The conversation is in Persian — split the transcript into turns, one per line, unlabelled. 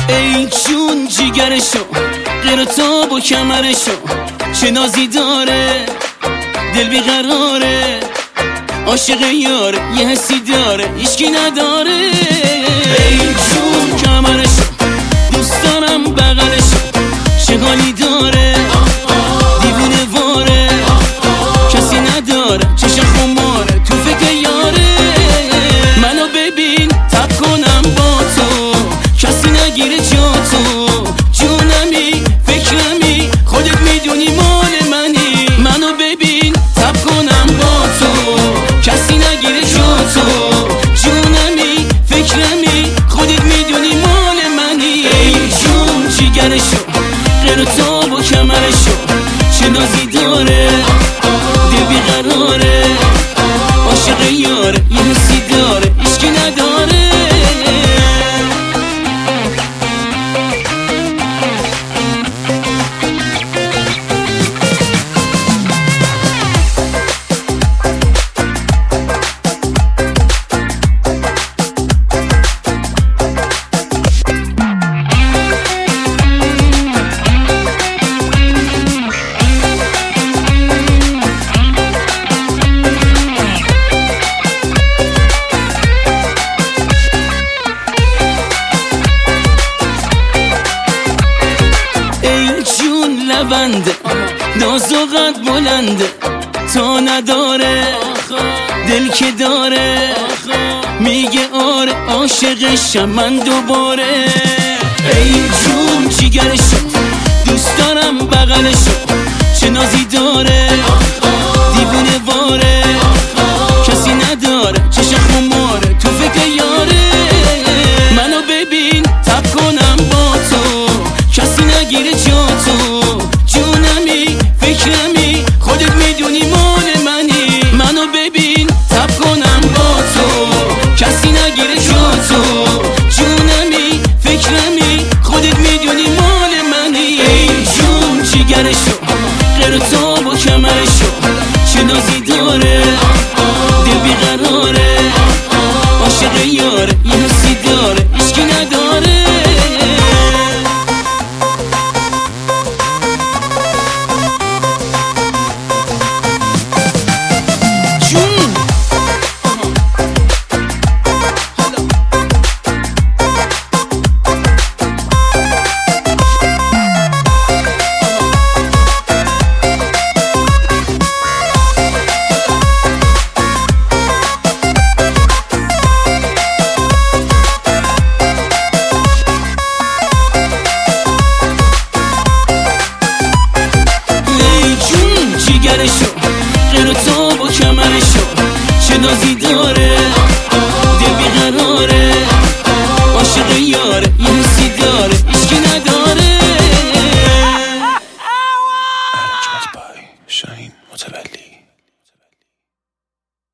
ای جون جیگرشو، غیر تو با کمرشو، چه نازی داره، دل بیقراره، عاشق یار یه حسی داره هیچکی نداره. ای جون کمرشو، دوست دارم بغلشو، چه حالی داره، دیوونه واره، کسی نداره، چشم خماره، تو فکر یاره. منو ببین تب کنم با تو، کسی نگیره جا تو، جونمی فکرمی خودت میدونی مال منی. منو ببین تب کنم با تو، کسی نگیره جا تو، جونمی فکرمی خودت میدونی مال منی. ای جون جیگرشو، غیر تو با کمرشو، چه نازی داره، دل بیقراره، عاشق یاره یه حسی داره هیچکی نداره. لبنده ناز و قد بلنده، تا نداره دل که داره، میگه آره عاشقشم من دوباره. ای جون جیگرشو، دوست دارم بغلشو، چه نازی داره، دیوونه واره، کسی نداره، چشم خماره، تو فکر یاره. منو ببین تب کنم با تو، کسی نگیره جا تو، جونمی فکرمی خودت میدونی مال منی. منو ببین تب کنم با تو، کسی نگیره جا تو، جونمی فکرمی خودت میدونی مال منی. ای جون جیگرشو، غیر تو با کمرشو، چه نازی داره، دل بیقراره، عاشق یاره یه حسی داره هیچکی نداره. غیر تو با کمرشو، چه نازی داره، دل بیقراره، عاشق یاره